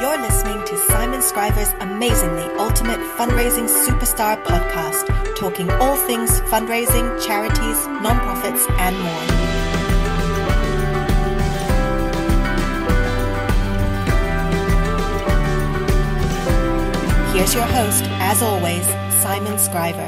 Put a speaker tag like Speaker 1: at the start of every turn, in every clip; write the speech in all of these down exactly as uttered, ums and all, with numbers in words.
Speaker 1: You're listening to Simon Scriver's amazingly ultimate fundraising superstar podcast, talking all things fundraising, charities, nonprofits, and more. Here's your host, as always, Simon Scriver.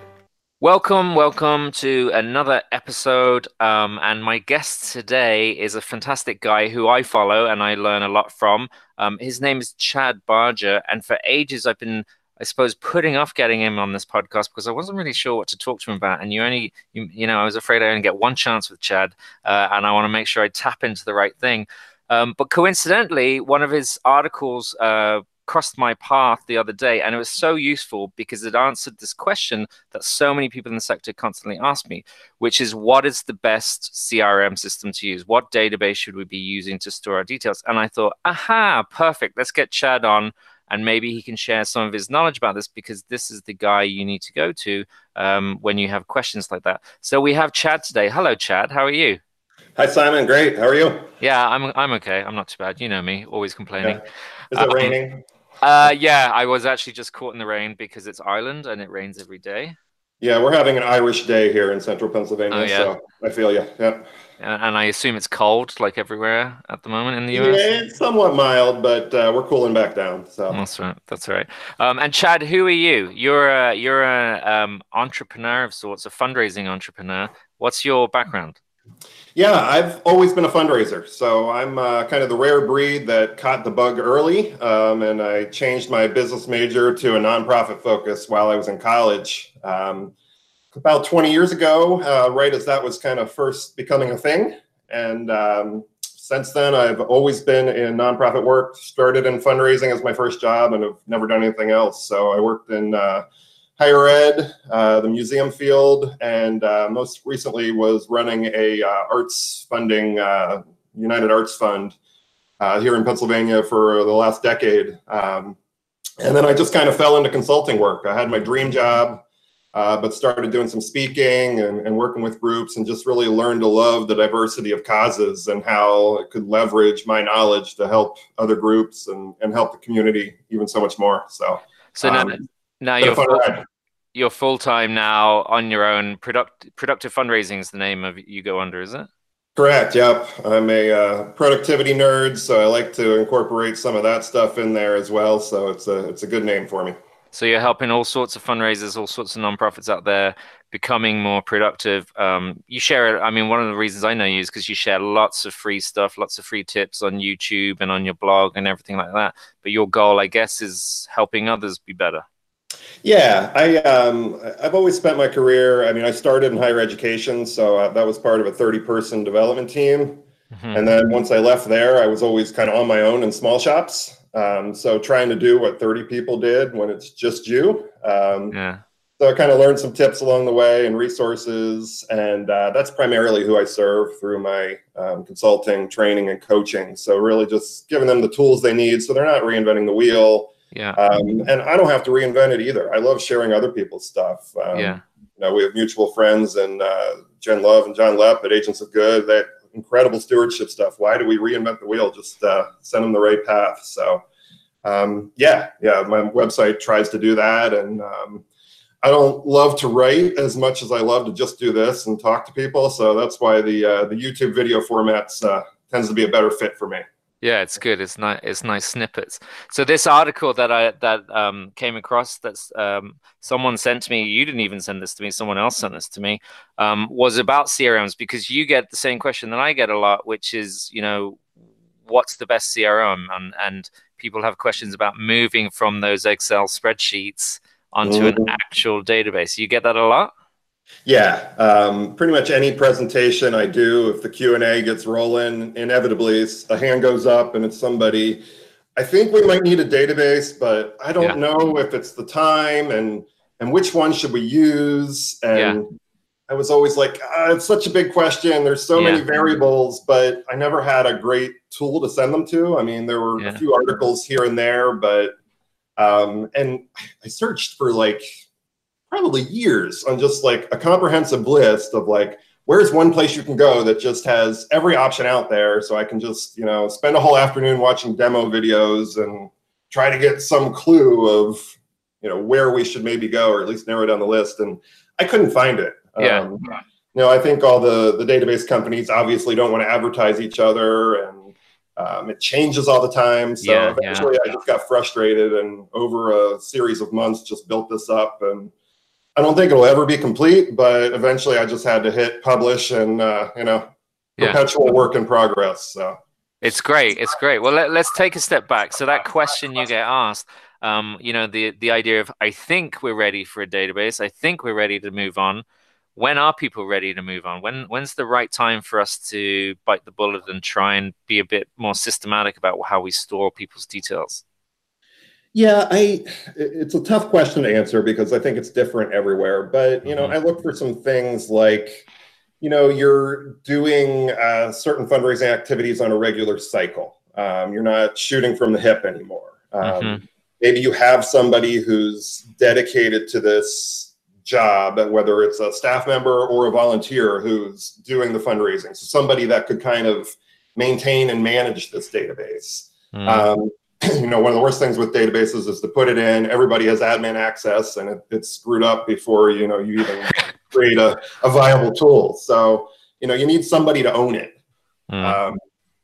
Speaker 2: Welcome, welcome to another episode. Um, and my guest today is a fantastic guy who I follow and I learn a lot from. Um, his name is Chad Barger. And for ages, I've been, I suppose, putting off getting him on this podcast because I wasn't really sure what to talk to him about. And you only, you, you know, I was afraid I only get one chance with Chad. Uh, and I want to make sure I tap into the right thing. Um, but coincidentally, one of his articles uh, crossed my path the other day, and it was so useful because it answered this question that so many people in the sector constantly ask me, which is, what is the best C R M system to use? What database should we be using to store our details? And I thought, aha, perfect. Let's get Chad on, and maybe he can share some of his knowledge about this, because this is the guy you need to go to um, when you have questions like that. So we have Chad today. Hello, Chad. How are you?
Speaker 3: Hi, Simon. Great. How are you?
Speaker 2: Yeah, I'm I'm okay. I'm not too bad. You know me, always complaining.
Speaker 3: Yeah. Is it
Speaker 2: um,
Speaker 3: raining?
Speaker 2: Uh, yeah, I was actually just caught in the rain because it's Ireland and it rains every day.
Speaker 3: Yeah, we're having an Irish day here in central Pennsylvania,
Speaker 2: oh, yeah.
Speaker 3: so I feel you. Yeah.
Speaker 2: And, and I assume it's cold, like everywhere at the moment in the U S.
Speaker 3: Yeah, it's somewhat mild, but uh, we're cooling back down. So
Speaker 2: that's right. That's right. Um, and Chad, who are you? You're a you're a um, entrepreneur of sorts, a fundraising entrepreneur. What's your background?
Speaker 3: Yeah, I've always been a fundraiser. So I'm uh, kind of the rare breed that caught the bug early. Um, and I changed my business major to a nonprofit focus while I was in college. Um, about twenty years ago, uh, right as that was kind of first becoming a thing. And um, since then, I've always been in nonprofit work, started in fundraising as my first job, and have never done anything else. So I worked in uh, higher ed, uh, the museum field, and uh, most recently was running a uh, arts funding, uh, United Arts Fund uh, here in Pennsylvania for the last decade. Um, and then I just kind of fell into consulting work. I had my dream job, uh, but started doing some speaking and, and working with groups, and just really learned to love the diversity of causes and how it could leverage my knowledge to help other groups and, and help the community even so much more. So,
Speaker 2: so now,
Speaker 3: um,
Speaker 2: now you're You're full-time now on your own. Product, productive fundraising is the name of you go under, is it?
Speaker 3: Correct. Yep. I'm a uh, productivity nerd, so I like to incorporate some of that stuff in there as well. So it's a it's a good name for me.
Speaker 2: So you're helping all sorts of fundraisers, all sorts of nonprofits out there becoming more productive. Um, you share it. I mean, one of the reasons I know you is because you share lots of free stuff, lots of free tips on YouTube and on your blog and everything like that. But your goal, I guess, is helping others be better.
Speaker 3: Yeah, I, um, I've always spent my career, I mean, I started in higher education, so uh, that was part of a thirty person development team. Mm-hmm. And then once I left there, I was always kind of on my own in small shops. Um, so trying to do what thirty people did when it's just you. Um,
Speaker 2: yeah.
Speaker 3: So I kind of learned some tips along the way and resources. And uh, that's primarily who I serve through my um, consulting, training, and coaching. So really just giving them the tools they need so they're not reinventing the wheel.
Speaker 2: Yeah.
Speaker 3: Um, and I don't have to reinvent it either. I love sharing other people's stuff. Um,
Speaker 2: yeah.
Speaker 3: You know, we have mutual friends, and uh, Jen Love and John Lepp at Agents of Good. That incredible stewardship stuff. Why do we reinvent the wheel? Just uh, send them the right path. So, um, yeah, yeah. My website tries to do that, and um, I don't love to write as much as I love to just do this and talk to people. So that's why the uh, the YouTube video formats uh, tends to be a better fit for me.
Speaker 2: Yeah, it's good. It's nice. It's nice snippets. So this article that I that um, came across, that's um, someone sent to me. You didn't even send this to me. Someone else sent this to me. Um, was about C R Ms, because you get the same question that I get a lot, which is, you know, what's the best C R M? And and people have questions about moving from those Excel spreadsheets onto mm-hmm. an actual database. You get that a lot?
Speaker 3: Yeah, um, pretty much any presentation I do, if the Q and A gets rolling, inevitably a hand goes up and it's somebody, I think we might need a database, but I don't yeah. know if it's the time, and and which one should we use? And yeah. I was always like, ah, it's such a big question. There's so yeah. many variables, but I never had a great tool to send them to. I mean, there were yeah. a few articles here and there, but, um, and I searched for like, probably years on just like a comprehensive list of like, where's one place you can go that just has every option out there, so I can just, you know, spend a whole afternoon watching demo videos and try to get some clue of, you know, where we should maybe go, or at least narrow down the list. And I couldn't find it.
Speaker 2: Yeah.
Speaker 3: Um, you know, I think all the, the database companies obviously don't want to advertise each other, and um, it changes all the time. So
Speaker 2: Yeah,
Speaker 3: eventually
Speaker 2: yeah.
Speaker 3: I just got frustrated, and over a series of months just built this up. And I don't think it'll ever be complete, but eventually I just had to hit publish, and, uh, you know,
Speaker 2: Yeah.
Speaker 3: perpetual work in progress. So
Speaker 2: It's great. It's great. Well, let, let's take a step back. So that question you get asked, um, you know, the, the idea of, I think we're ready for a database. I think we're ready to move on. When are people ready to move on? When when's the right time for us to bite the bullet and try and be a bit more systematic about how we store people's details?
Speaker 3: yeah, I it's a tough question to answer because I think it's different everywhere. But, you know,
Speaker 2: Mhm.
Speaker 3: I look for some things like, you know, you're doing uh, certain fundraising activities on a regular cycle. Um, you're not shooting from the hip anymore. Um,
Speaker 2: Mhm.
Speaker 3: Maybe you have somebody who's dedicated to this job, whether it's a staff member or a volunteer who's doing the fundraising. So somebody that could kind of maintain and manage this database.
Speaker 2: Mm.
Speaker 3: Um, you know, one of the worst things with databases is to put it in, everybody has admin access, and it, it's screwed up before, you know, you even create a, a viable tool. So, you know, you need somebody to own it.
Speaker 2: Mm.
Speaker 3: Um,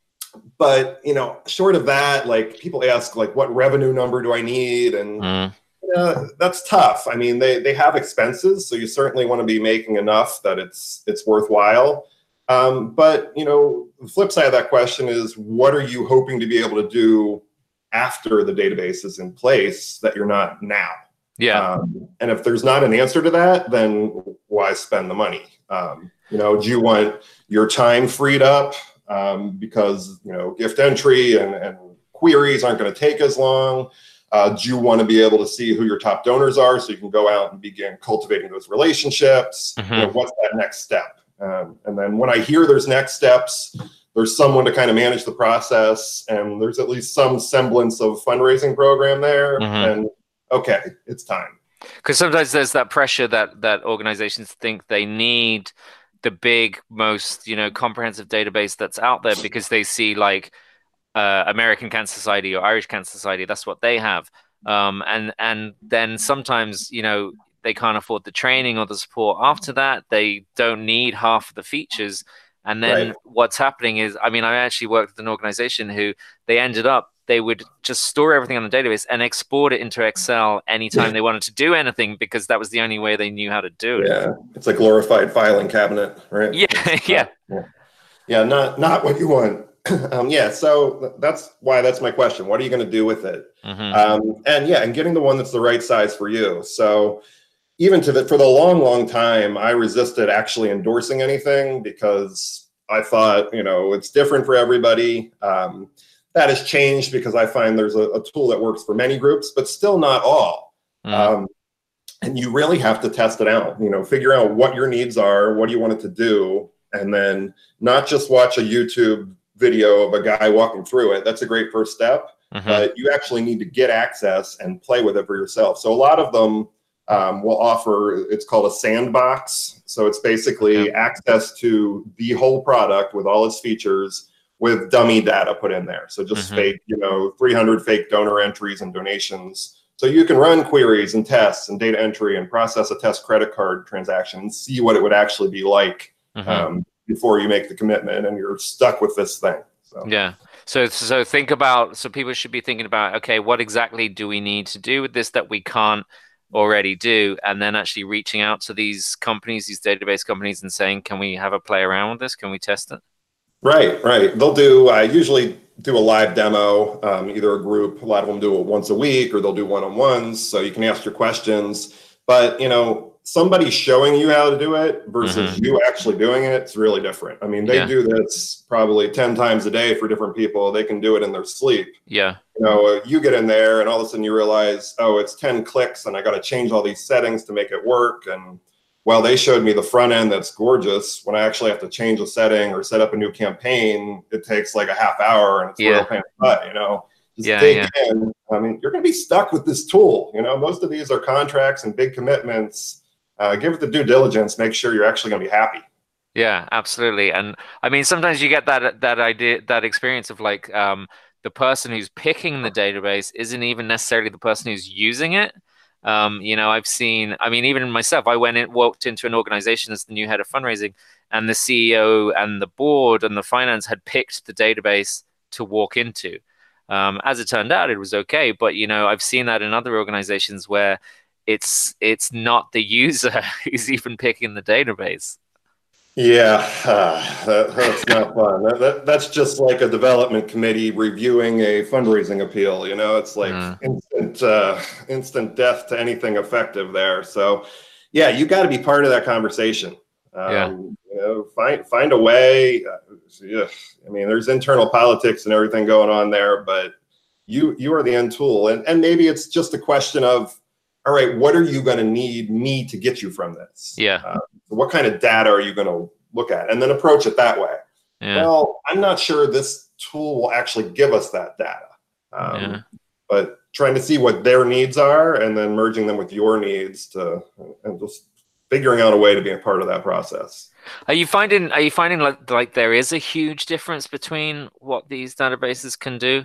Speaker 3: but, you know, short of that, like people ask, like, what revenue number do I need? And
Speaker 2: Mm.
Speaker 3: uh, that's tough. I mean, they, they have expenses, so you certainly want to be making enough that it's it's worthwhile. Um, but, you know, the flip side of that question is, what are you hoping to be able to do after the database is in place that you're not now?
Speaker 2: Yeah.
Speaker 3: Um, and if there's not an answer to that, then why spend the money? Um, you know, do you want your time freed up um, because, you know, gift entry and, and queries aren't going to take as long? Uh, do you want to be able to see who your top donors are so you can go out and begin cultivating those relationships?
Speaker 2: Mhm.
Speaker 3: You know, what's that next step? Um, and then when I hear there's next steps, there's someone to kind of manage the process, and there's at least some semblance of fundraising program there.
Speaker 2: Mhm.
Speaker 3: And okay, it's time.
Speaker 2: Because sometimes there's that pressure that that organizations think they need the big, most, you know, comprehensive database that's out there because they see like uh, American Cancer Society or Irish Cancer Society. That's what they have. Um, and and then sometimes, you know, they can't afford the training or the support after that. They don't need half of the features. And then
Speaker 3: Right.
Speaker 2: what's happening is, I mean, I actually worked with an organization who they ended up, they would just store everything on the database and export it into Excel anytime they wanted to do anything because that was the only way they knew how to do it.
Speaker 3: Yeah, it's a glorified filing cabinet, right?
Speaker 2: Yeah,
Speaker 3: It's
Speaker 2: yeah.
Speaker 3: not- yeah, yeah, not not what you want. um, yeah, so that's why that's my question. What are you going to do with it?
Speaker 2: Mhm.
Speaker 3: Um, and yeah, and getting the one that's the right size for you. So even to the for the long, long time, I resisted actually endorsing anything because I thought, you know, it's different for everybody. Um, that has changed because I find there's a, a tool that works for many groups, but still not all.
Speaker 2: Mm.
Speaker 3: Um, and you really have to test it out. You know, figure out what your needs are, what do you want it to do, and then not just watch a YouTube video of a guy walking through it. That's a great first step,
Speaker 2: Mhm.
Speaker 3: but you actually need to get access and play with it for yourself. So a lot of them um, will offer, it's called a sandbox. So it's basically
Speaker 2: Okay.
Speaker 3: access to the whole product with all its features with dummy data put in there. So just
Speaker 2: Mhm.
Speaker 3: fake, you know, three hundred fake donor entries and donations. So you can run queries and tests and data entry and process a test credit card transaction and see what it would actually be like
Speaker 2: Mhm.
Speaker 3: um, before you make the commitment, and you're stuck with this thing. So.
Speaker 2: Yeah. So so think about, so people should be thinking about, okay, what exactly do we need to do with this that we can't already do? And then actually reaching out to these companies, these database companies, and saying, can we have a play around with this? Can we test it?
Speaker 3: Right, right. They'll do, I usually do a live demo, um, either a group, a lot of them do it once a week, or they'll do one-on-ones, so you can ask your questions. But, you know, somebody showing you how to do it versus
Speaker 2: Mhm.
Speaker 3: you actually doing it, it's really different. I mean, they
Speaker 2: Yeah.
Speaker 3: do this probably ten times a day for different people. They can do it in their sleep.
Speaker 2: Yeah.
Speaker 3: You know, uh, you get in there and all of a sudden you realize, oh, it's ten clicks and I got to change all these settings to make it work. And well, they showed me the front end that's gorgeous. When I actually have to change a setting or set up a new campaign, it takes like a half hour and it's
Speaker 2: Yeah.
Speaker 3: real pain in the butt, you know. Just
Speaker 2: Yeah,
Speaker 3: dig
Speaker 2: yeah.
Speaker 3: in. I mean, you're going to be stuck with this tool. You know, most of these are contracts and big commitments. Uh, give it the due diligence. Make sure you're actually going to be happy.
Speaker 2: Yeah, absolutely. And I mean, sometimes you get that that idea, that experience of like um, the person who's picking the database isn't even necessarily the person who's using it. Um, you know, I've seen, I mean, even myself, I went in, walked into an organization as the new head of fundraising, and the C E O and the board and the finance had picked the database to walk into. Um, as it turned out, it was okay. But, you know, I've seen that in other organizations where it's it's not the user who's even picking the database.
Speaker 3: Yeah, uh, that, that's not fun. That, that, that's just like a development committee reviewing a fundraising appeal. You know, it's like mm. instant, uh, instant death to anything effective there. So, yeah, you got to be part of that conversation. Um,
Speaker 2: yeah.
Speaker 3: You know, find find a way. Uh, yeah, I mean, there's internal politics and everything going on there, but you you are the end tool, and and maybe it's just a question of, all right, what are you going to need me to get you from this?
Speaker 2: Yeah.
Speaker 3: Uh, what kind of data are you going to look at? And then approach it that way.
Speaker 2: Yeah.
Speaker 3: Well, I'm not sure this tool will actually give us that data. Um,
Speaker 2: yeah.
Speaker 3: But trying to see what their needs are and then merging them with your needs to, and just figuring out a way to be a part of that process.
Speaker 2: Are you finding, are you finding like, like there is a huge difference between what these databases can do?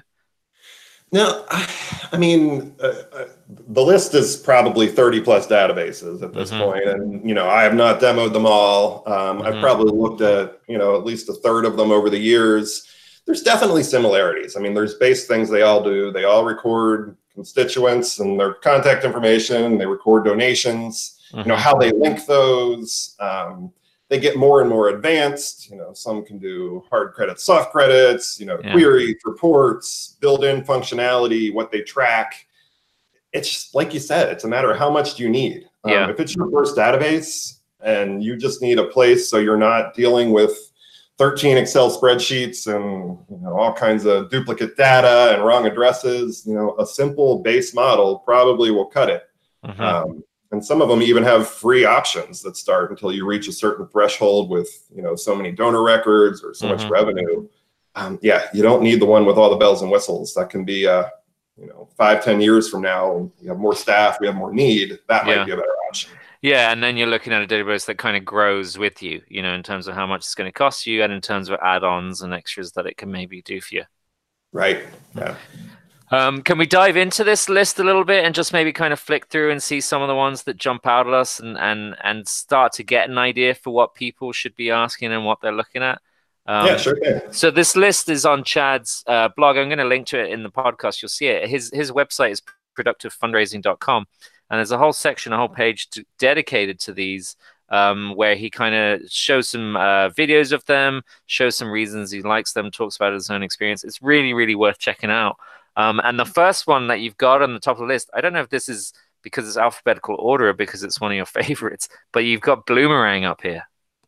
Speaker 3: No, I mean, uh, uh, the list is probably thirty plus databases at this mm-hmm. point. And, you know, I have not demoed them all. Um, mm-hmm. I've probably looked at, you know, at least a third of them over the years. There's definitely similarities. I mean, there's base things they all do. They all record constituents and their contact information. They record donations, mm-hmm. you know, how they link those. Um, They get more and more advanced. You know, some can do hard credits, soft credits, you know, yeah. queries, reports, built-in functionality, what they track. It's just, like you said, it's a matter of how much do you need.
Speaker 2: Yeah.
Speaker 3: Um, if it's your first database and you just need a place so you're not dealing with thirteen Excel spreadsheets and, you know, all kinds of duplicate data and wrong addresses, you know, a simple base model probably will cut it. Mm-hmm. Um, And some of them even have free options that start until you reach a certain threshold with, you know, so many donor records or so mm-hmm. much revenue. Um, yeah, you don't need the one with all the bells and whistles. That can be, uh, you know, five, ten years from now, we have more staff, we have more need. That might yeah. be a better option.
Speaker 2: Yeah, and then you're looking at a database that kind of grows with you, you know, in terms of how much it's going to cost you and in terms of add-ons and extras that it can maybe do for you.
Speaker 3: Right, yeah.
Speaker 2: Um, can we dive into this list a little bit and just maybe kind of flick through and see some of the ones that jump out at us and and and start to get an idea for what people should be asking and what they're looking at? Um,
Speaker 3: yeah, sure can.
Speaker 2: So this list is on Chad's uh, blog. I'm going to link to it in the podcast. You'll see it. His his website is productive fundraising dot com, and there's a whole section, a whole page to, dedicated to these, um, where he kind of shows some uh, videos of them, shows some reasons he likes them, talks about his own experience. It's really, really worth checking out. Um, and the first one that you've got on the top of the list, I don't know if this is because it's alphabetical order or because it's one of your favorites, but you've got Bloomerang up here.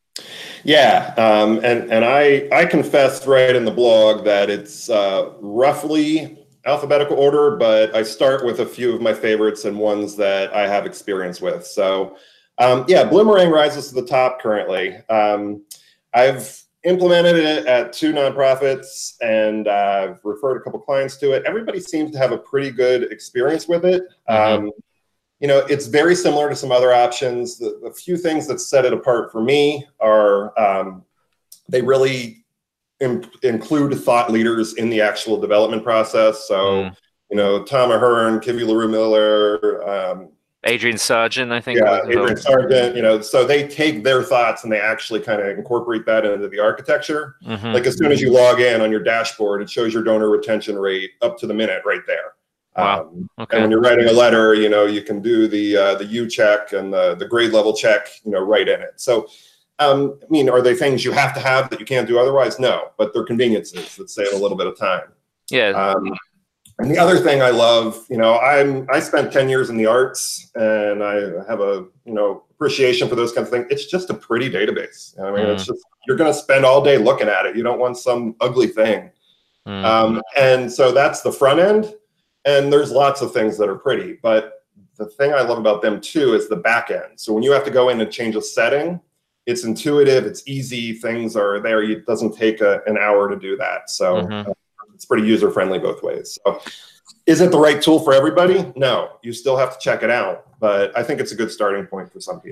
Speaker 3: Yeah, um, and, and I, I confessed right in the blog that it's uh, roughly alphabetical order, but I start with a few of my favorites and ones that I have experience with. So um, yeah, Bloomerang rises to the top currently. Um, I've implemented it at two nonprofits and uh, I've referred a couple clients to it. Everybody seems to have a pretty good experience with it. Mm-hmm. Um, you know, it's very similar to some other options. The, the few things that set it apart for me are um, they really im- include thought leaders in the actual development process. So, mm. you know, Tom Ahern, Kivi LaRue Miller, um,
Speaker 2: Adrian Sargent, I think.
Speaker 3: Yeah, Adrian Sargent, you know, so they take their thoughts and they actually kind of incorporate that into the architecture. Mm-hmm. Like as soon as you log in on your dashboard, it shows your donor retention rate up to the minute right there.
Speaker 2: Wow.
Speaker 3: Um,
Speaker 2: okay.
Speaker 3: And when you're writing a letter, you know, you can do the uh, the U check and the, the grade level check, you know, right in it. So, um, I mean, are they things you have to have that you can't do otherwise? No, but they're conveniences that save a little bit of time.
Speaker 2: Yeah.
Speaker 3: Um, And the other thing I love, you know, I'm I spent ten years in the arts, and I have a you know appreciation for those kinds of things. It's just a pretty database. I mean, mm. it's just you're going to spend all day looking at it. You don't want some ugly thing. Mm. Um, and so that's the front end. And there's lots of things that are pretty, but the thing I love about them too is the back end. So when you have to go in and change a setting, it's intuitive, it's easy, things are there. It doesn't take a, an hour to do that. So. Mm-hmm. uh, It's pretty user-friendly both ways. So, is it the right tool for everybody? No, you still have to check it out. But I think it's a good starting point for some people.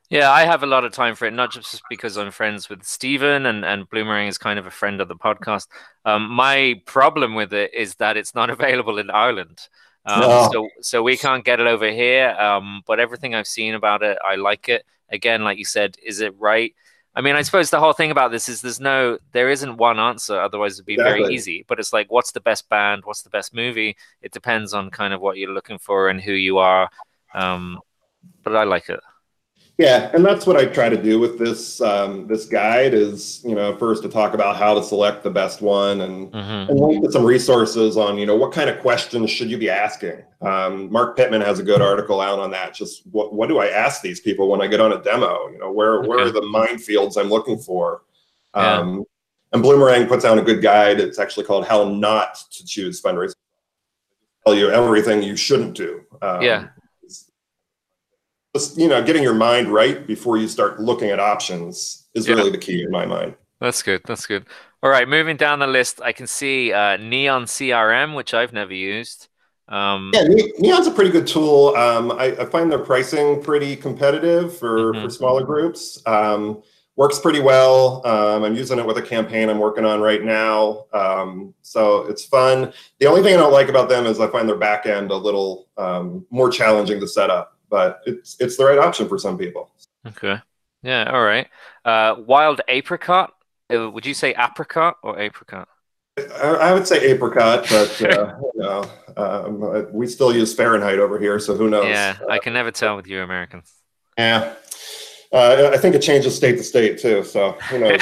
Speaker 2: Yeah, I have a lot of time for it, not just because I'm friends with Steven and, and Bloomerang is kind of a friend of the podcast. Um, my problem with it is that it's not available in Ireland. Um,
Speaker 3: Oh,
Speaker 2: so so we can't get it over here. Um, but everything I've seen about it, I like it. Again, like you said, is it right? I mean, I suppose the whole thing about this is there's no, there isn't one answer. Otherwise, it'd be very
Speaker 3: exactly.
Speaker 2: easy. But it's like, what's the best band? What's the best movie? It depends on kind of what you're looking for and who you are. Um, but I like it.
Speaker 3: Yeah, and that's what I try to do with this um, this guide is, you know, first to talk about how to select the best one and
Speaker 2: Hmm.
Speaker 3: and link to some resources on, you know, what kind of questions should you be asking. Um, Mark Pittman has a good article out on that. Just what what do I ask these people when I get on a demo? You know, where where are
Speaker 2: Okay.
Speaker 3: the minefields I'm looking for?
Speaker 2: Yeah.
Speaker 3: Um, and Bloomerang puts out a good guide. It's actually called How Not to Choose Fundraising. Tell you everything you shouldn't do.
Speaker 2: Yeah.
Speaker 3: Um, just, you know, getting your mind right before you start looking at options is
Speaker 2: Yeah.
Speaker 3: really the key in my mind.
Speaker 2: That's good. That's good. All right, moving down the list, I can see uh, Neon C R M, which I've never used. Um,
Speaker 3: Yeah, Ne- Neon's a pretty good tool. Um, I, I find their pricing pretty competitive for, for
Speaker 2: mhm.
Speaker 3: smaller groups. Um, works pretty well. Um, I'm using it with a campaign I'm working on right now. Um, so it's fun. The only thing I don't like about them is I find their back end a little um, more challenging to set up, but it's it's the right option for some people.
Speaker 2: Okay. Yeah. All right. Uh, Wild Apricot. Uh, would you say apricot or apricot?
Speaker 3: I, I would say apricot, but uh, you know, um, we still use Fahrenheit over here, so who knows?
Speaker 2: Yeah, I can never tell with you Americans.
Speaker 3: Yeah, uh, I think it changes state to state too, so who knows?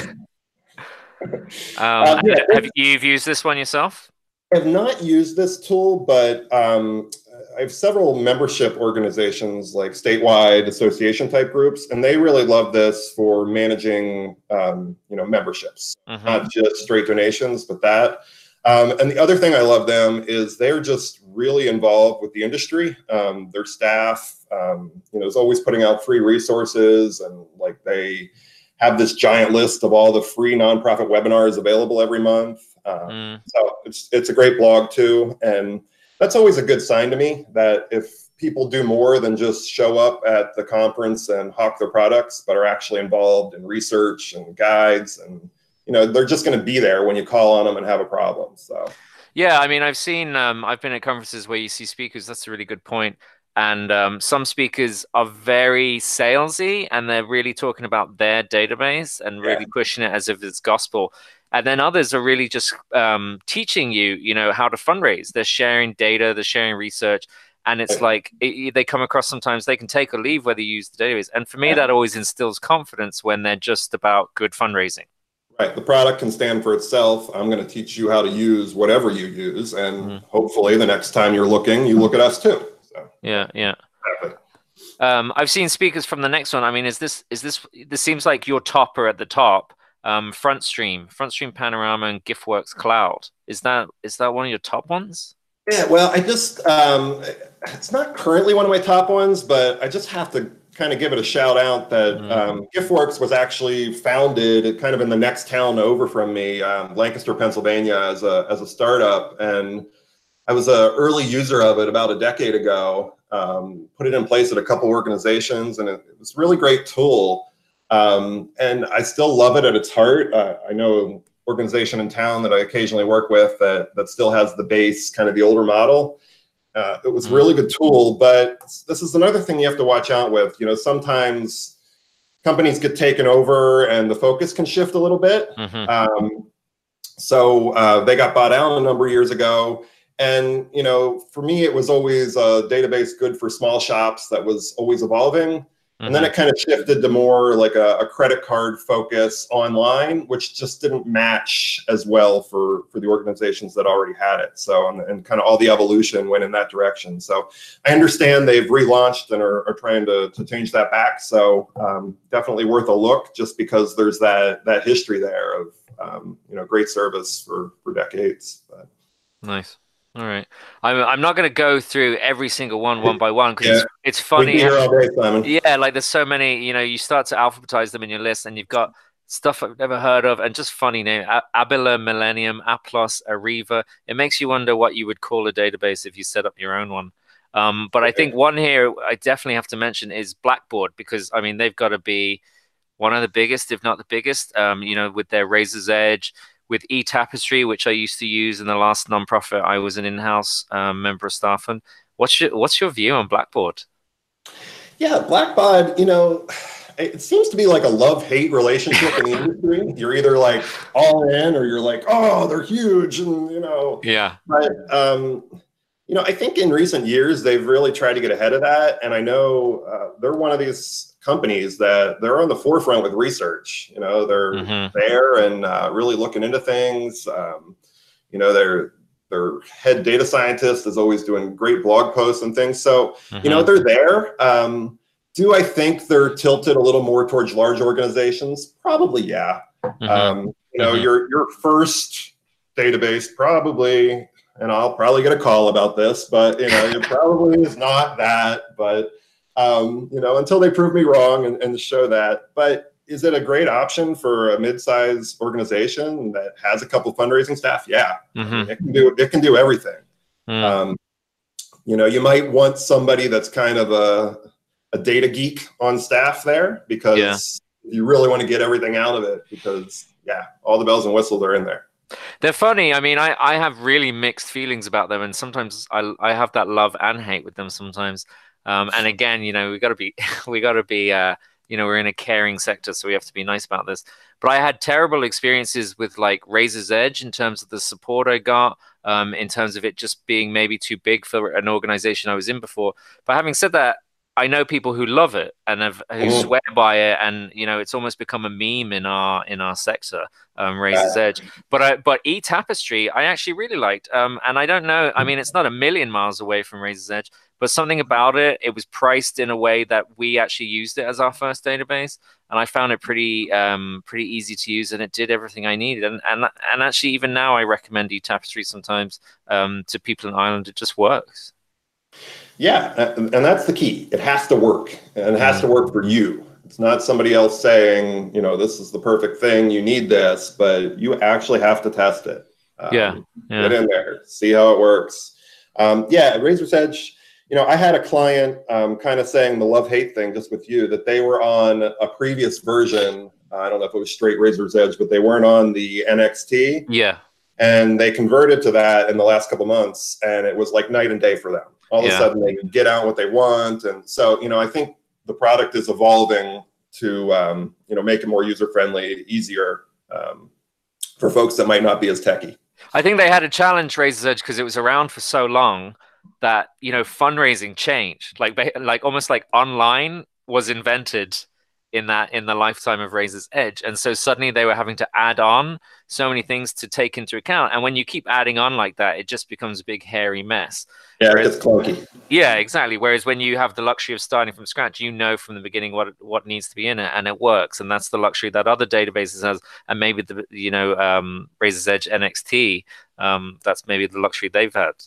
Speaker 2: Um,
Speaker 3: Uh, yeah,
Speaker 2: have you've used this one yourself?
Speaker 3: I have not used this tool, but um, I have several membership organizations, like statewide association type groups, and they really love this for managing, um, you know, memberships,
Speaker 2: Hmm.
Speaker 3: not just straight donations, but that. Um, and the other thing I love them is they're just really involved with the industry. Um, their staff, um, you know, is always putting out free resources, and like they have this giant list of all the free nonprofit webinars available every month. Um,
Speaker 2: Mm.
Speaker 3: so it's it's a great blog too, and that's always a good sign to me that if people do more than just show up at the conference and hawk their products, but are actually involved in research and guides, and you know they're just going to be there when you call on them and have a problem. So
Speaker 2: Yeah, I mean, I've seen, um, I've been at conferences where you see speakers. That's a really good point. And um, some speakers are very salesy and they're really talking about their database and
Speaker 3: yeah,
Speaker 2: really pushing it as if it's gospel. And then others are really just um, teaching you, you know, how to fundraise. They're sharing data, they're sharing research. And it's like it, they come across sometimes they can take or leave whether you use the database. And for me,
Speaker 3: yeah.
Speaker 2: that always instills confidence when they're just about good fundraising.
Speaker 3: Right. The product can stand for itself. I'm going to teach you how to use whatever you use, and
Speaker 2: Mm.
Speaker 3: hopefully the next time you're looking, you look at us too. So,
Speaker 2: Yeah, yeah.
Speaker 3: exactly.
Speaker 2: Um, I've seen speakers from the next one. I mean, is this is this this seems like your topper at the top. Um, FrontStream, FrontStream Panorama and GiftWorks Cloud. Is that is that one of your top ones?
Speaker 3: Yeah, well, I just, um, it's not currently one of my top ones, but I just have to kind of give it a shout out that
Speaker 2: Mm.
Speaker 3: um, GiftWorks was actually founded kind of in the next town over from me, um, Lancaster, Pennsylvania, as a, as a startup. And I was an early user of it about a decade ago, um, put it in place at a couple organizations, and it, it was a really great tool. Um, and I still love it at its heart. Uh, I know organization in town that I occasionally work with that that still has the base, kind of the older model. Uh, it was a
Speaker 2: Mm.
Speaker 3: really good tool, but this is another thing you have to watch out with. You know, sometimes companies get taken over and the focus can shift a little bit.
Speaker 2: Hmm.
Speaker 3: Um, so uh, they got bought out a number of years ago. And, you know, for me, it was always a database good for small shops that was always evolving. And then
Speaker 2: Hmm.
Speaker 3: it kind of shifted to more like a, a credit card focus online, which just didn't match as well for, for the organizations that already had it. So, and, and kind of all the evolution went in that direction. So I understand they've relaunched and are, are trying to, to change that back. So um, definitely worth a look just because there's that, that history there of, um, you know, great service for, for decades. But.
Speaker 2: Nice. All right. I'm I'm not going to go through every single one one by one because
Speaker 3: Yeah.
Speaker 2: it's it's
Speaker 3: We'd be
Speaker 2: funny.
Speaker 3: here all day, Simon.
Speaker 2: Yeah, like there's so many, you know, you start to alphabetize them in your list and you've got stuff I've never heard of and just funny name. A- Abila, Millennium, Aplos, Ariva. It makes you wonder what you would call a database if you set up your own one. Um, but I think one here I definitely have to mention is Blackboard, because I mean they've got to be one of the biggest, if not the biggest. Um, you know, with their Razor's Edge, with eTapestry, which I used to use in the last nonprofit I was an in-house um, member of staff on. What's your what's your view on Blackboard?
Speaker 3: Yeah, Blackbaud, you know, it seems to be like a love-hate relationship in the industry. You're either like all in, or you're like, oh, they're huge, and you know.
Speaker 2: Yeah.
Speaker 3: But um, you know, I think in recent years they've really tried to get ahead of that, and I know uh, they're one of these companies that they're on the forefront with research. You know, they're mm-hmm. there and uh, really looking into things. Um, you know, they're their head data scientist is always doing great blog posts and things. So, mm-hmm. you know, they're there. Um, do I think they're tilted a little more towards large organizations? Probably, yeah. Mm-hmm. Um, you know, mm-hmm. your your first database probably, and I'll probably get a call about this, but, you know, it probably is not that. But, um, you know, until they prove me wrong and, and show that. But is it a great option for a mid-sized organization that has a couple of fundraising staff? Yeah, mm-hmm. it can do it can do everything. Mm. Um, you know, you might want somebody that's kind of a a data geek on staff there, because yeah. you really want to get everything out of it, because yeah, all the bells and whistles are in there.
Speaker 2: They're funny. I mean, I, I have really mixed feelings about them, and sometimes I I have that love and hate with them sometimes. Um, and again, you know, we got to be we got to be. Uh, You know, we're in a caring sector, so we have to be nice about this. But I had terrible experiences with like Razor's Edge in terms of the support I got, um, in terms of it just being maybe too big for an organization I was in before. But having said that, I know people who love it and have, who mm. swear by it, and you know, it's almost become a meme in our in our sector, um, Razor's Edge. But I, but eTapestry, I actually really liked, um, and I don't know. I mean, it's not a million miles away from Razor's Edge, but something about it, it was priced in a way that we actually used it as our first database, and I found it pretty um, pretty easy to use, and it did everything I needed. And and and actually, even now, I recommend eTapestry sometimes um, to people in Ireland. It just works.
Speaker 3: Yeah, and that's the key. It has to work, and it has to work for you. It's not somebody else saying, you know, this is the perfect thing, you need this, but you actually have to test it. Um,
Speaker 2: yeah, yeah.
Speaker 3: Get in there, see how it works. Um, yeah, Razor's Edge, you know, I had a client um, kind of saying the love-hate thing just with you, that they were on a previous version. Uh, I don't know if it was straight Razor's Edge, but they weren't on the N X T.
Speaker 2: Yeah.
Speaker 3: And they converted to that in the last couple months, and it was like night and day for them. All of yeah. a sudden, they can get out what they want. And so, you know, I think the product is evolving to, um, you know, make it more user-friendly, easier um, for folks that might not be as techy.
Speaker 2: I think they had a challenge, Razor's Edge, because it was around for so long that, you know, fundraising changed. Like, like almost like online was invented in that in the lifetime of Razor's Edge, and so suddenly they were having to add on so many things to take into account. And when you keep adding on like that, it just becomes a big hairy mess.
Speaker 3: Yeah, Whereas, it's clunky.
Speaker 2: Yeah, exactly. Whereas when you have the luxury of starting from scratch, you know from the beginning what what needs to be in it, and it works. And that's the luxury that other databases has, and maybe the you know um, Razor's Edge N X T. Um, that's maybe the luxury they've had.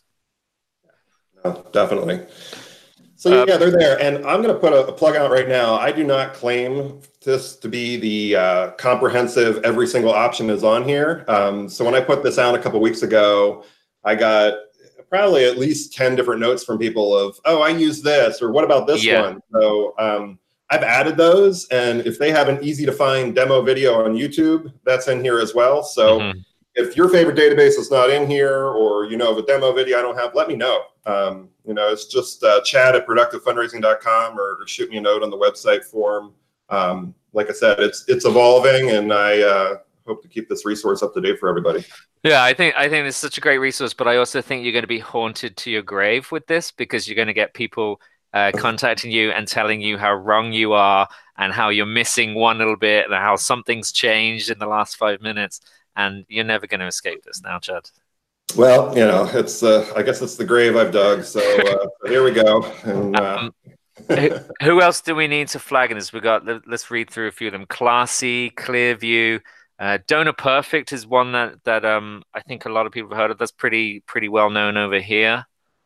Speaker 3: No, definitely. So yeah, they're there, and I'm going to put a, a plug out right now. I do not claim this to be the uh, comprehensive, every single option is on here. Um, so when I put this out a couple weeks ago, I got probably at least ten different notes from people of, oh, I use this, or what about this yeah. one? So um, I've added those, and if they have an easy to find demo video on YouTube, that's in here as well. So mm-hmm. if your favorite database is not in here, or you know of a demo video I don't have, let me know. Um, you know, it's just uh, chat at productive fundraising dot com, or, or shoot me a note on the website form. Um, like I said, it's it's evolving, and I uh, hope to keep this resource up to date for everybody.
Speaker 2: Yeah, I think I think it's such a great resource, but I also think you're going to be haunted to your grave with this, because you're going to get people uh, contacting you and telling you how wrong you are, and how you're missing one little bit, and how something's changed in the last five minutes, and you're never going to escape this now, Chad.
Speaker 3: Well, you know, it's uh, I guess it's the grave I've dug. So uh, here we go. And, uh...
Speaker 2: um, who, who else do we need to flag in this? We got. Let's read through a few of them. Classy, Clearview, uh, Donor Perfect is one that that um I think a lot of people have heard of. That's pretty pretty well known over here.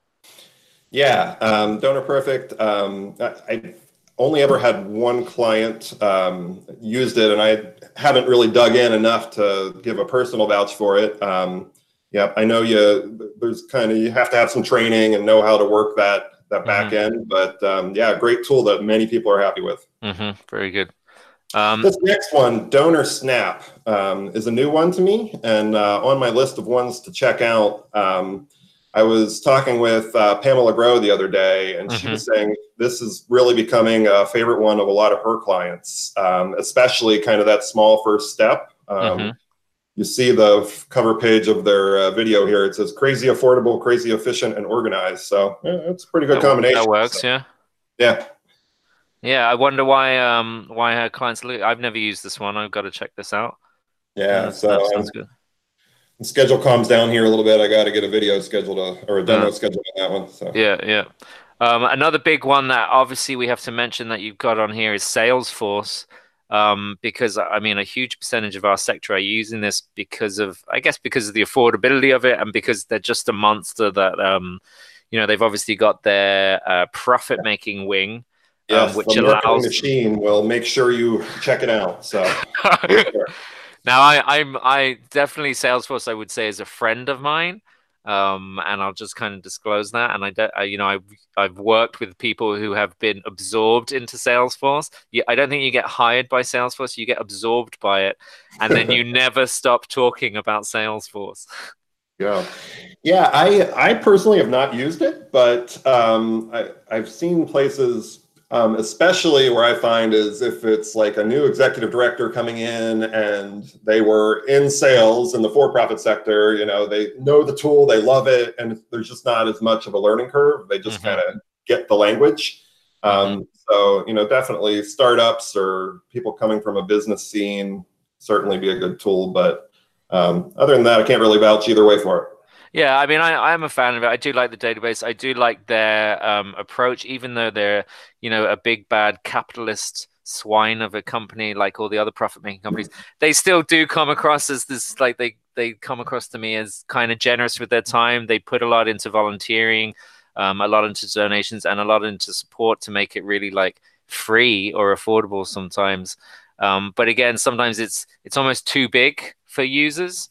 Speaker 3: Yeah, um, Donor Perfect. Um, I, I only ever had one client um, used it, and I haven't really dug in enough to give a personal vouch for it. Um, Yeah, I know you. There's kind of you have to have some training and know how to work that that back mm-hmm. end. But um, yeah, great tool that many people are happy with.
Speaker 2: Mm-hmm. Very good. Um,
Speaker 3: this next one, DonorSnap, um, is a new one to me, and uh, on my list of ones to check out. Um, I was talking with uh, Pamela Grow the other day, and mm-hmm. she was saying this is really becoming a favorite one of a lot of her clients, um, especially kind of that small first step. Um, mm-hmm. You see the cover page of their uh, video here. It says crazy affordable, crazy efficient, and organized. So yeah, it's a pretty good
Speaker 2: that,
Speaker 3: combination.
Speaker 2: That works,
Speaker 3: so,
Speaker 2: yeah.
Speaker 3: Yeah.
Speaker 2: Yeah, I wonder why um, why her clients look. I've never used this one. I've got to check this out.
Speaker 3: Yeah,
Speaker 2: yeah
Speaker 3: so
Speaker 2: that sounds good.
Speaker 3: The schedule calms down here a little bit. I got to get a video scheduled uh, or a demo uh, scheduled on that one. So
Speaker 2: yeah, yeah. Um, another big one that obviously we have to mention that you've got on here is Salesforce, um, because I mean a huge percentage of our sector are using this because of, I guess, because of the affordability of it, and because they're just a monster that, um, you know, they've obviously got their uh, profit-making wing,
Speaker 3: yes,
Speaker 2: um, which
Speaker 3: the
Speaker 2: allows
Speaker 3: machine will make sure you check it out. So. Sure.
Speaker 2: Now, I, I'm I definitely Salesforce, I would say, is a friend of mine, um, and I'll just kind of disclose that. And I, de I you know, I've I've worked with people who have been absorbed into Salesforce. You, I don't think you get hired by Salesforce; you get absorbed by it, and then you never stop talking about Salesforce.
Speaker 3: Yeah, yeah. I I personally have not used it, but um, I I've seen places. Um, especially where I find is if it's like a new executive director coming in and they were in sales in the for-profit sector, you know, they know the tool, they love it, and there's just not as much of a learning curve. They just mm-hmm. kind of get the language. Um, mm-hmm. So, you know, definitely startups or people coming from a business scene certainly be a good tool. But um, other than that, I can't really vouch either way for it.
Speaker 2: Yeah, I mean, I, I'm a fan of it. I do like the database. I do like their um, approach, even though they're, you know, a big bad capitalist swine of a company like all the other profit-making companies. They still do come across as this, like they they come across to me as kind of generous with their time. They put a lot into volunteering, um, a lot into donations, and a lot into support to make it really like free or affordable sometimes. Um, but again, sometimes it's it's almost too big for users.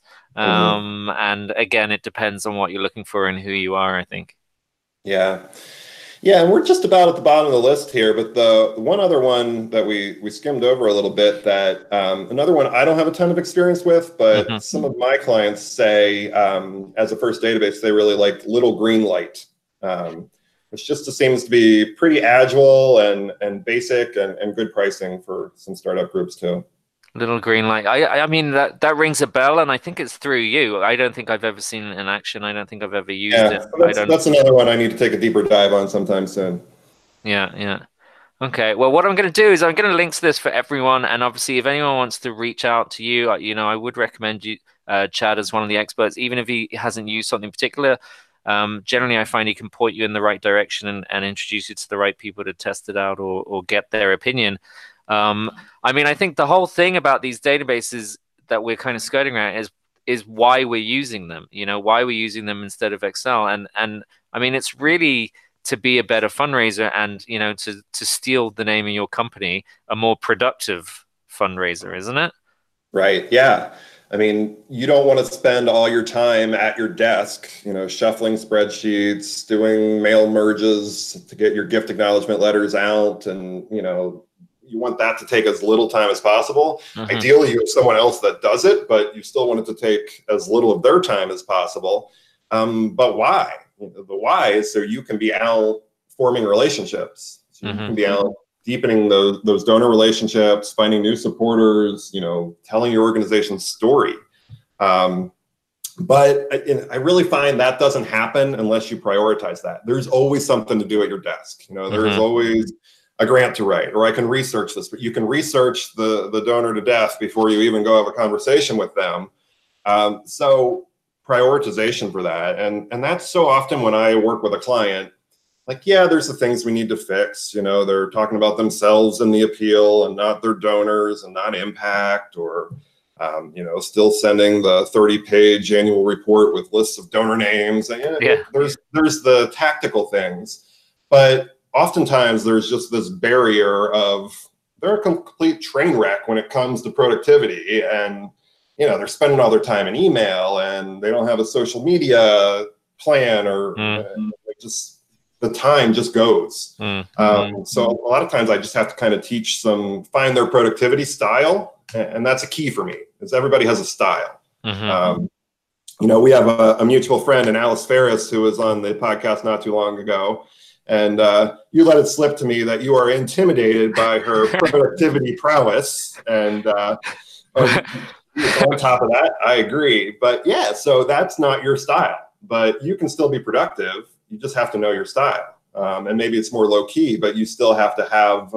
Speaker 2: Um, mm-hmm. And again, it depends on what you're looking for and who you are, I think.
Speaker 3: Yeah. Yeah. And we're just about at the bottom of the list here, but the one other one that we, we skimmed over a little bit that, um, another one I don't have a ton of experience with, but mm-hmm. some of my clients say, um, as a first database, they really like Little Green Light, um, which just seems to be pretty agile and, and basic and, and good pricing for some startup groups too.
Speaker 2: Little Green Light. I I mean that that rings a bell, and I think it's through you. I don't think I've ever seen it in action. I don't think I've ever used
Speaker 3: yeah,
Speaker 2: it.
Speaker 3: That's,
Speaker 2: I don't...
Speaker 3: that's another one I need to take a deeper dive on sometime soon.
Speaker 2: Yeah, yeah. Okay. Well, what I'm going to do is I'm going to link to this for everyone, and obviously, if anyone wants to reach out to you, you know, I would recommend you, uh, Chad, as one of the experts, even if he hasn't used something particular. Um, generally, I find he can point you in the right direction and, and introduce you to the right people to test it out or or get their opinion. Um, I mean, I think the whole thing about these databases that we're kind of skirting around is is why we're using them. You know, why we're using them instead of Excel. And and I mean, it's really to be a better fundraiser and, you know, to to steal the name of your company, a more productive fundraiser, isn't it?
Speaker 3: Right. Yeah. I mean, you don't want to spend all your time at your desk, you know, shuffling spreadsheets, doing mail merges to get your gift acknowledgement letters out, and, you know, you want that to take as little time as possible. Mm-hmm. Ideally, you have someone else that does it, but you still want it to take as little of their time as possible. Um, but why? The why is so you can be out forming relationships. So mm-hmm. You can be out deepening those those donor relationships, finding new supporters, you know, telling your organization's story. Um, but I, I really find that doesn't happen unless you prioritize that. There's always something to do at your desk. You know, there's mm-hmm. always a grant to write, or I can research this, but you can research the, the donor to death before you even go have a conversation with them. Um, so prioritization for that. And, and that's so often when I work with a client, like, yeah, there's the things we need to fix. You know, they're talking about themselves in the appeal and not their donors and not impact, or, um, you know, still sending the thirty page annual report with lists of donor names. And,
Speaker 2: yeah.
Speaker 3: There's, there's the tactical things, but oftentimes there's just this barrier of they're a complete train wreck when it comes to productivity, and you know they're spending all their time in email and they don't have a social media plan, or mm. uh, just the time just goes.
Speaker 2: Mm-hmm.
Speaker 3: Um, so a lot of times I just have to kind of teach some, find their productivity style. And that's a key for me, is everybody has a style.
Speaker 2: Mm-hmm.
Speaker 3: Um, you know, we have a, a mutual friend, and Alice Ferris, who was on the podcast not too long ago. And uh, you let it slip to me that you are intimidated by her productivity prowess. And uh, on top of that, I agree. But yeah, so that's not your style. But you can still be productive. You just have to know your style. Um, and maybe it's more low key, but you still have to have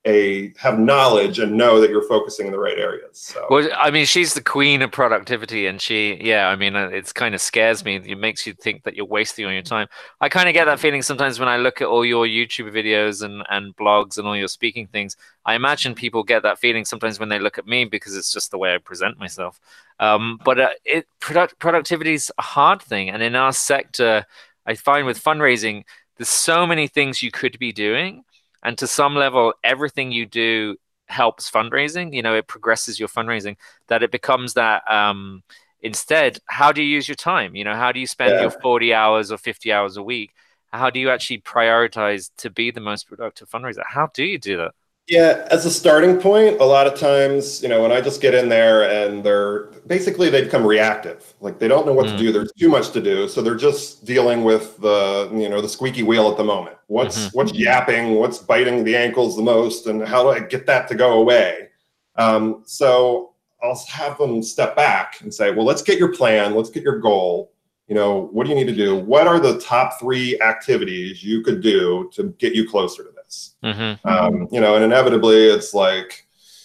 Speaker 3: a have knowledge and know that you're focusing in the right areas. So.
Speaker 2: Well, I mean, she's the queen of productivity, and she, yeah, I mean, it's kind of scares me. It makes you think that you're wasting all your time. I kind of get that feeling sometimes when I look at all your YouTube videos and, and blogs and all your speaking things. I imagine people get that feeling sometimes when they look at me, because it's just the way I present myself. Um, but uh, it product, productivity is a hard thing. And in our sector, I find with fundraising, there's so many things you could be doing. And to some level, everything you do helps fundraising. You know, it progresses your fundraising, that it becomes that um, instead, how do you use your time? You know, how do you spend yeah. your forty hours or fifty hours a week? How do you actually prioritize to be the most productive fundraiser? How do you do that?
Speaker 3: Yeah, as a starting point, a lot of times, you know, when I just get in there and they're basically they become reactive, like they don't know what mm. to do. There's too much to do, so they're just dealing with the, you know, the squeaky wheel at the moment. What's mm-hmm. what's yapping? What's biting the ankles the most? And how do I get that to go away? Um, so I'll have them step back and say, well, let's get your plan. Let's get your goal. You know, what do you need to do? What are the top three activities you could do to get you closer to this?
Speaker 2: Mm-hmm.
Speaker 3: Um, you know, and inevitably it's like,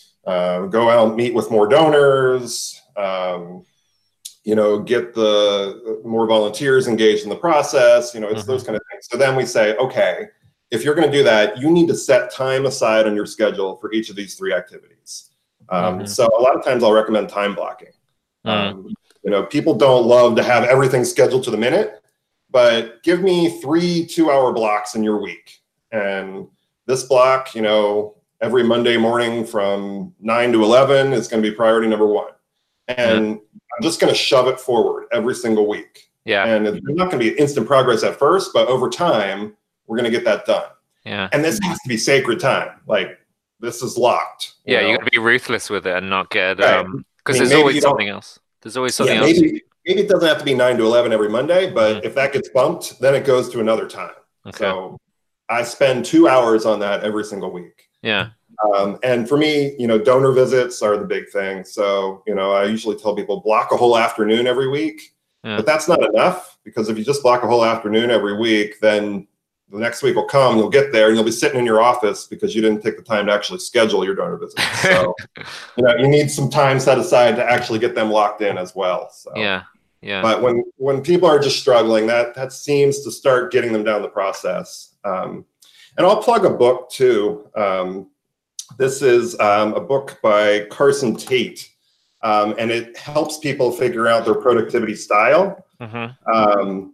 Speaker 3: uh, go out and meet with more donors, um, you know, get the more volunteers engaged in the process, you know, it's mm-hmm. those kind of things. So then we say, okay, if you're going to do that, you need to set time aside on your schedule for each of these three activities. Um,
Speaker 2: mm-hmm.
Speaker 3: So a lot of times I'll recommend time blocking.
Speaker 2: Mm-hmm.
Speaker 3: Um, You know, people don't love to have everything scheduled to the minute, but give me three two-hour blocks in your week. And this block, you know, every Monday morning from nine to eleven is going to be priority number one. And mm-hmm. I'm just going to shove it forward every single week.
Speaker 2: Yeah.
Speaker 3: And it's not going to be instant progress at first, but over time, we're going to get that done.
Speaker 2: Yeah.
Speaker 3: And this has to be sacred time. Like, this is locked.
Speaker 2: You yeah, know? You got to be ruthless with it and not get, right. um, because I mean, there's always something else. There's always something
Speaker 3: yeah,
Speaker 2: else.
Speaker 3: Maybe, maybe it doesn't have to be nine to eleven every Monday, but mm-hmm. if that gets bumped, then it goes to another time.
Speaker 2: Okay.
Speaker 3: So I spend two hours on that every single week.
Speaker 2: Yeah.
Speaker 3: Um, and for me, you know, donor visits are the big thing. So, you know, I usually tell people block a whole afternoon every week, yeah. but that's not enough, because if you just block a whole afternoon every week, then the next week will come, you'll get there and you'll be sitting in your office because you didn't take the time to actually schedule your donor visits. So, you know, you need some time set aside to actually get them locked in as well. So,
Speaker 2: yeah. Yeah.
Speaker 3: But when, when people are just struggling, that, that seems to start getting them down the process. Um, and I'll plug a book too. Um, this is um, a book by Carson Tate, um, and it helps people figure out their productivity style.
Speaker 2: Mm-hmm.
Speaker 3: Um,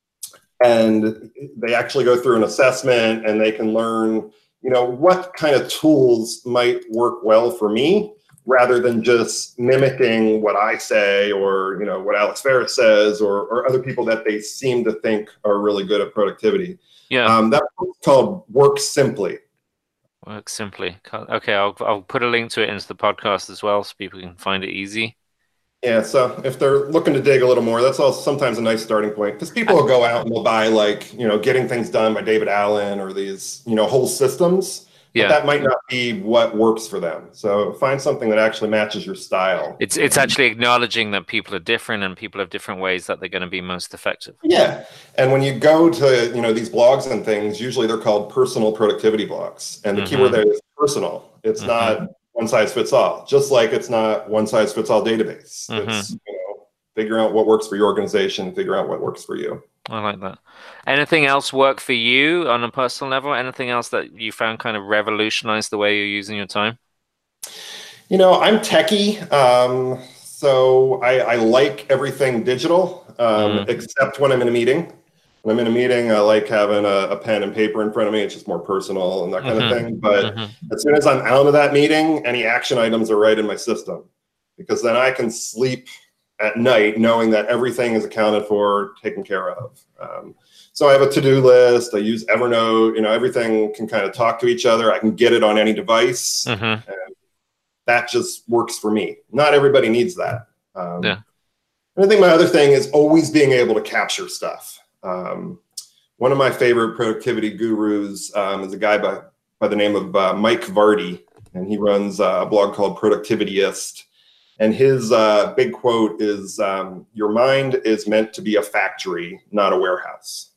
Speaker 3: and they actually go through an assessment and they can learn, you know, what kind of tools might work well for me, rather than just mimicking what I say or, you know, what Alex Ferris says or, or other people that they seem to think are really good at productivity.
Speaker 2: Yeah.
Speaker 3: Um, that book's called Work Simply.
Speaker 2: Work Simply. Okay, I'll, I'll put a link to it into the podcast as well so people can find it easy.
Speaker 3: Yeah, so if they're looking to dig a little more, that's also sometimes a nice starting point, because people will go out and they'll buy, like, you know, Getting Things Done by David Allen or these, you know, whole systems.
Speaker 2: Yeah.
Speaker 3: But that might not be what works for them. So find something that actually matches your style.
Speaker 2: It's it's actually acknowledging that people are different and people have different ways that they're going to be most effective.
Speaker 3: Yeah. And when you go to, you know, these blogs and things, usually they're called personal productivity blogs. And the mm-hmm. keyword there is personal. It's mm-hmm. not one size fits all, just like it's not one size fits all database. Mm-hmm. It's, you know, figure out what works for your organization, figure out what works for you.
Speaker 2: I like that. Anything else work for you on a personal level? Anything else that you found kind of revolutionized the way you're using your time?
Speaker 3: You know, I'm techie. Um, so I, I like everything digital, um, mm. except when I'm in a meeting. When I'm in a meeting, I like having a, a pen and paper in front of me. It's just more personal and that kind mm-hmm. of thing. But mm-hmm. as soon as I'm out of that meeting, any action items are right in my system, because then I can sleep at night, knowing that everything is accounted for, taken care of. Um, so I have a to-do list. I use Evernote. You know, everything can kind of talk to each other. I can get it on any device.
Speaker 2: Mm-hmm.
Speaker 3: And that just works for me. Not everybody needs that. Um,
Speaker 2: yeah.
Speaker 3: And I think my other thing is always being able to capture stuff. Um, one of my favorite productivity gurus um, is a guy by, by the name of uh, Mike Vardy, and he runs a blog called Productivityist. And his uh, big quote is, um, your mind is meant to be a factory, not a warehouse.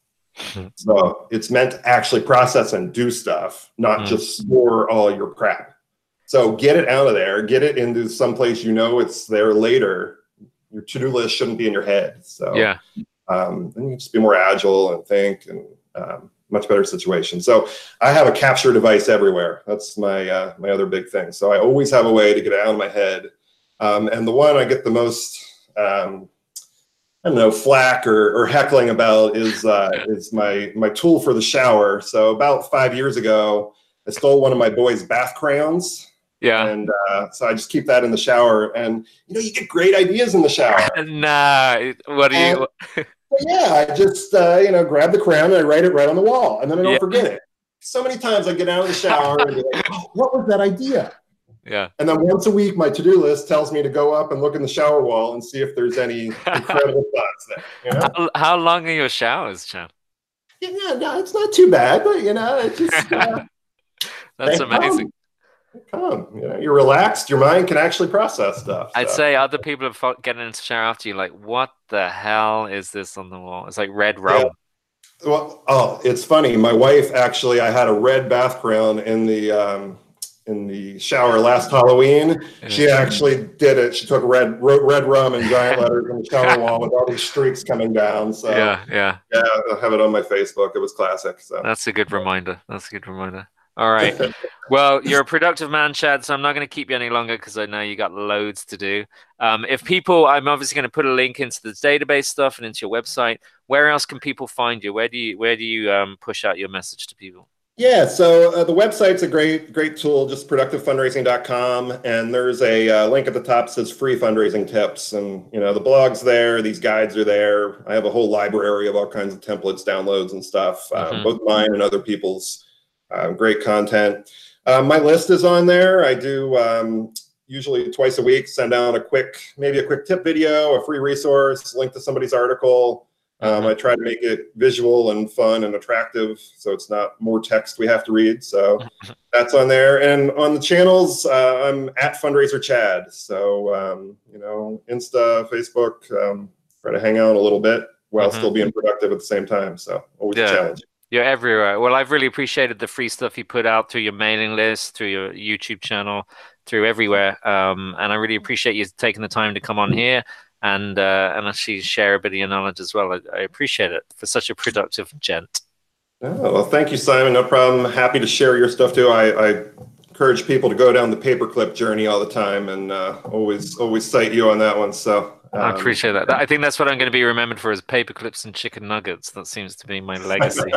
Speaker 3: So it's meant to actually process and do stuff, not mm. just store all your crap. So get it out of there, get it into someplace you know it's there later. Your to-do list shouldn't be in your head. So
Speaker 2: yeah,
Speaker 3: um, and you just be more agile and think, and um, much better situation. So I have a capture device everywhere. That's my uh, my other big thing. So I always have a way to get it out of my head. Um, and the one I get the most, um, I don't know, flack or, or heckling about is uh, is my my tool for the shower. So about five years ago, I stole one of my boys' bath crayons.
Speaker 2: Yeah.
Speaker 3: And uh, so I just keep that in the shower. And, you know, you get great ideas in the shower.
Speaker 2: Nah, what do you?
Speaker 3: And, yeah, I just, uh, you know, grab the crayon and I write it right on the wall. And then I don't
Speaker 2: yeah.
Speaker 3: forget it. So many times I get out of the shower and be like, oh, what was that idea?
Speaker 2: Yeah.
Speaker 3: And then once a week, my to-do list tells me to go up and look in the shower wall and see if there's any incredible thoughts there. You know?
Speaker 2: how, how long are your showers, Chad?
Speaker 3: Yeah, no, it's not too bad, but, you know, it's just... Uh,
Speaker 2: That's amazing.
Speaker 3: Come, you know, you're relaxed. Your mind can actually process stuff.
Speaker 2: I'd
Speaker 3: so.
Speaker 2: say other people are getting into the shower after you, like, what the hell is this on the wall? It's like red rum.
Speaker 3: Yeah. Well, oh, it's funny. My wife actually, I had a red bath crayon in the um, in the shower last Halloween. Yeah. She actually did it. She took red wrote red rum in giant letters on the shower wall with all these streaks coming down. So
Speaker 2: yeah, yeah,
Speaker 3: yeah. I have it on my Facebook. It was classic. So
Speaker 2: that's a good reminder. That's a good reminder. All right. Well, you're a productive man, Chad, so I'm not going to keep you any longer because I know you got loads to do. Um, if people, I'm obviously going to put a link into the database stuff and into your website. Where else can people find you? Where do you where do you um, push out your message to people?
Speaker 3: Yeah, so uh, the website's a great great tool, just productive fundraising dot com, and there's a uh, link at the top that says free fundraising tips, and you know the blog's there, these guides are there. I have a whole library of all kinds of templates, downloads, and stuff, uh, mm-hmm. both mine and other people's. Uh, great content. Uh, my list is on there. I do um, usually twice a week send out a quick, maybe a quick tip video, a free resource, link to somebody's article. Um, I try to make it visual and fun and attractive, so it's not more text we have to read. So that's on there. And on the channels, uh, I'm at Fundraiser Chad. So, um, you know, Insta, Facebook, um, try to hang out a little bit while mm-hmm. still being productive at the same time. So always yeah. a challenge.
Speaker 2: You're everywhere. Well, I've really appreciated the free stuff you put out through your mailing list, through your YouTube channel, through everywhere. Um, and I really appreciate you taking the time to come on here and uh, and actually share a bit of your knowledge as well. I, I appreciate it for such a productive gent.
Speaker 3: Oh, well, thank you, Simon. No problem. Happy to share your stuff too. I, I encourage people to go down the paperclip journey all the time, and uh, always always cite you on that one. So. Um,
Speaker 2: I appreciate that. I think that's what I'm going to be remembered for is paperclips and chicken nuggets. That seems to be my legacy.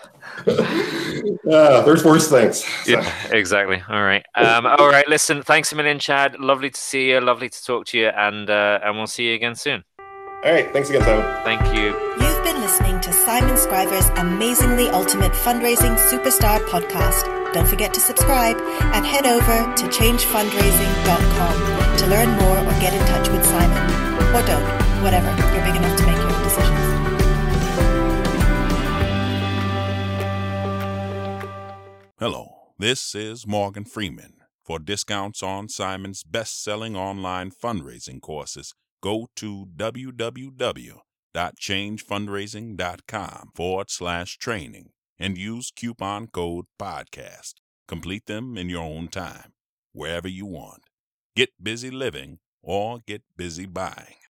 Speaker 3: uh, there's worse things. So.
Speaker 2: Yeah, exactly. All right. Um, all right. Listen, thanks a million, Chad. Lovely to see you. Lovely to talk to you. And, uh, and we'll see you again soon.
Speaker 3: All right. Thanks again, Simon.
Speaker 2: Thank you.
Speaker 1: You've been listening to Simon Scriver's Amazingly Ultimate Fundraising Superstar podcast. Don't forget to subscribe and head over to change fundraising dot com to learn more or get in touch with Simon. Or don't, whatever. You're big enough to make your own decisions.
Speaker 4: Hello, this is Morgan Freeman. For discounts on Simon's best-selling online fundraising courses, go to w w w dot change fundraising dot com forward slash training and use coupon code podcast. Complete them in your own time, wherever you want. Get busy living or get busy buying.